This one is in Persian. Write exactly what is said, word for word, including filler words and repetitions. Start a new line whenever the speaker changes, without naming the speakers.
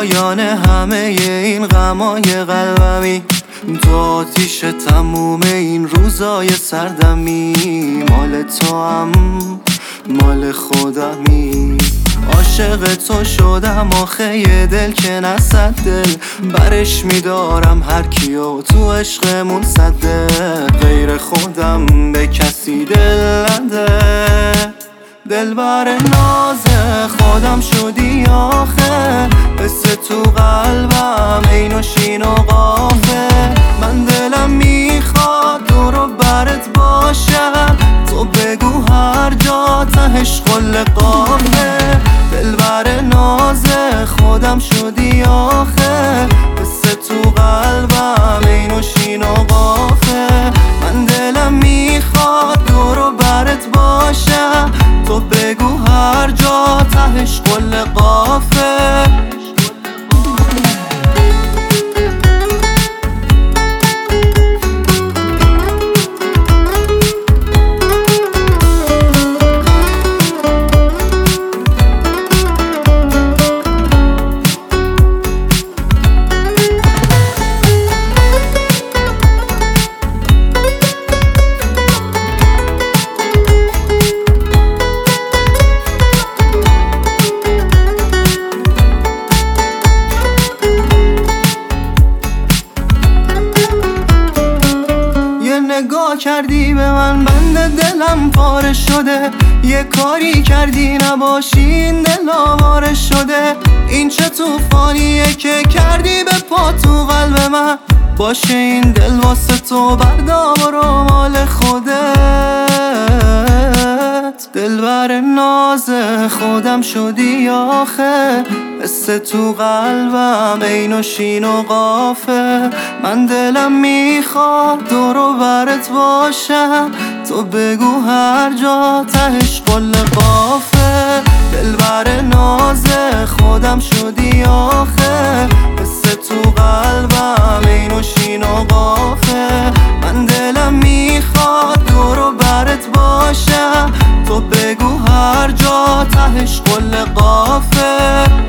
پایان همه این غمای قلبمی، تو آتیش تموم این روزای سردمی. مال تو هم مال خودمی، عاشق تو شدم آخه یه دل که نصد دل برش میدارم هر کیو تو عشقمون صده. غیر خودم به کسی دل نده، دل بر ناز خودم شدی آخه. قصه تو قلبم عین و شین و قافه، من دلم میخواد دور و برت باشم، تو بگو هر جا تهش قل قافه. دل بر ناز خودم شدی آخه، قصه تو قلبم عین و شین و قافه، من دلم میخواد دور و برت باشم، تو بگو هر جا تهش قل قافه. نگاه کردی به من بند دلم پاره شده، یه کاری کردی نباشی این دل آواره شده. این چه توفانیه که کردی به پا تو قلب من، باشه این دل واسه تو بردار و مال خودت. دل بر ناز خودم شدی آخه، قصه تو قلبم عین و شین و قافه، من دلم میخواد دور و برت باشم، تو بگو هر جا تهش قل قافه. دل بر ناز خودم شدی آخه، قصه تو قلبم عین و شین و قافه، من دلم میخواد دور و برت باشم، تو بگو هر جا تهش قل قافه.